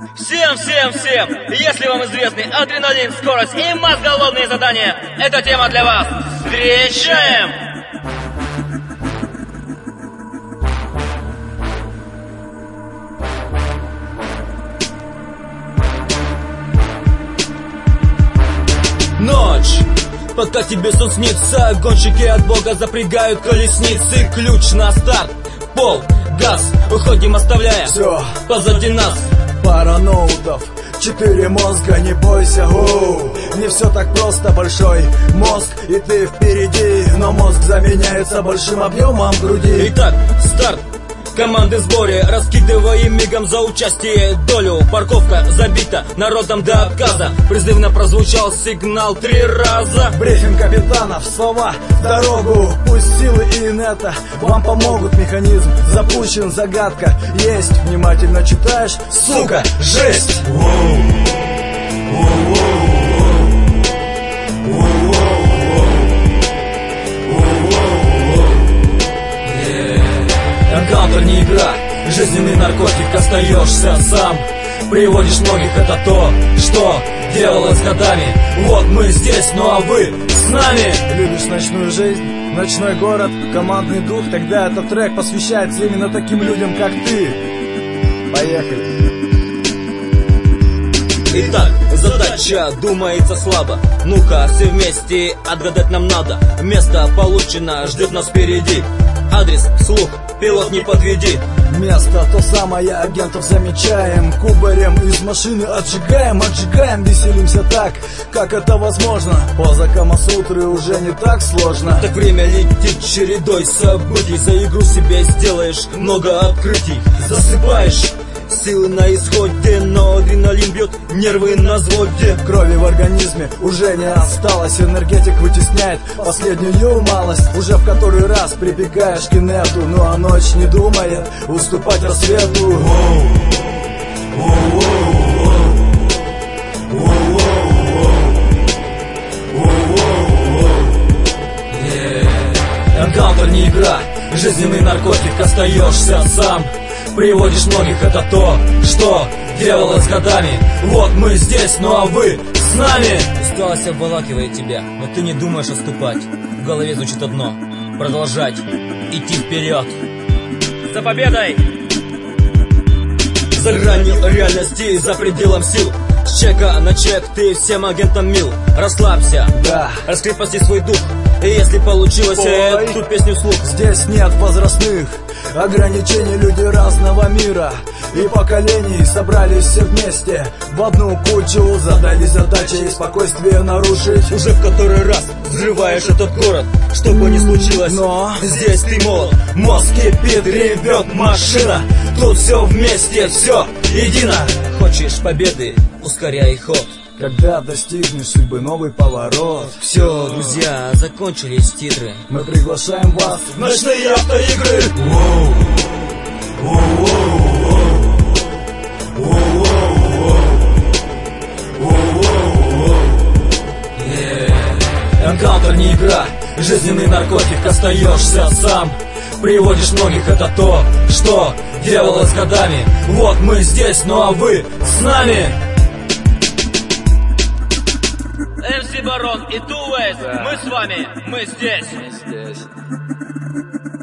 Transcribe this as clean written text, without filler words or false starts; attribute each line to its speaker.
Speaker 1: Всем! Если вам известны адреналин, скорость и мозголовные задания, эта тема для вас. Встречаем!
Speaker 2: Ночь, пока тебе сон снится, гонщики от бога запрягают колесницы. Ключ на старт, пол, газ, уходим, оставляя
Speaker 3: все
Speaker 2: позади нас.
Speaker 3: Пара ноутов, 4 мозга, не бойся, не все так просто, большой мозг, и ты впереди, но мозг заменяется большим объемом груди.
Speaker 2: Итак, старт, команды в сборе, раскидываем мигом за участие долю. Парковка забита народом до отказа, призывно прозвучал сигнал 3 раза.
Speaker 3: Брифинг капитанов, слова в дорогу, пусть силы и инета вам помогут. Механизм запущен, загадка есть, внимательно читаешь, сука, жесть.
Speaker 2: Энкаунтер не игра, жизненный наркотик, остаешься сам. Приводишь многих, это то, что делалось годами. Вот мы здесь, ну а вы с нами.
Speaker 3: Любишь ночную жизнь, ночной город, командный дух? Тогда этот трек посвящается именно таким людям, как ты. Поехали.
Speaker 2: Итак, задача думается слабо. Ну-ка, все вместе отгадать нам надо. Место получено, ждет нас впереди. Адрес, слух, пилот не подведи.
Speaker 3: Место то самое, агентов замечаем. Кубарем из машины отжигаем, веселимся так, как это возможно. Поза Камасутры уже не так сложно.
Speaker 2: Так время летит чередой событий. За игру себе сделаешь много открытий. Засыпаешь, силы на исходе, но адреналин бьет, нервы на взводе.
Speaker 3: Крови в организме уже не осталось, энергетик вытесняет последнюю малость. Уже в который раз прибегаешь к инету, ну а ночь не думает уступать рассвету.
Speaker 2: Энкаунтер не игра, жизненный наркотик, остаешься сам. Приводишь многих, это то, что делалось годами. Вот мы здесь, ну а вы с нами. Усталость обволакивает тебя, но ты не думаешь отступать. В голове звучит одно: продолжать идти вперед.
Speaker 1: За победой!
Speaker 2: За гранью реальности, за пределом сил. С чека на чек ты всем агентам мил. Расслабься,
Speaker 3: да,
Speaker 2: раскрепости свой дух. И если получилось эту песню вслух.
Speaker 3: Здесь нет возрастных ограничений, люди разного мира и поколений собрались все вместе в одну кучу. Задали задачей спокойствие нарушить.
Speaker 2: Уже в который раз взрываешь этот город, что бы ни случилось,
Speaker 3: но
Speaker 2: здесь ты молод. Мозг кипит, ревет машина. Тут все вместе, все едино. Хочешь победы, ускоряй ход.
Speaker 3: Когда достигнешь судьбы новый поворот.
Speaker 2: Все, друзья, закончились титры.
Speaker 3: Мы приглашаем вас в ночные автоигры.
Speaker 2: Энкаунтер не игра, жизненный наркотик, остаешься сам. Приводишь многих, это то, что делалось годами. Вот мы здесь, ну а вы с нами.
Speaker 1: MC Baron и Two Ways, мы с вами, мы здесь.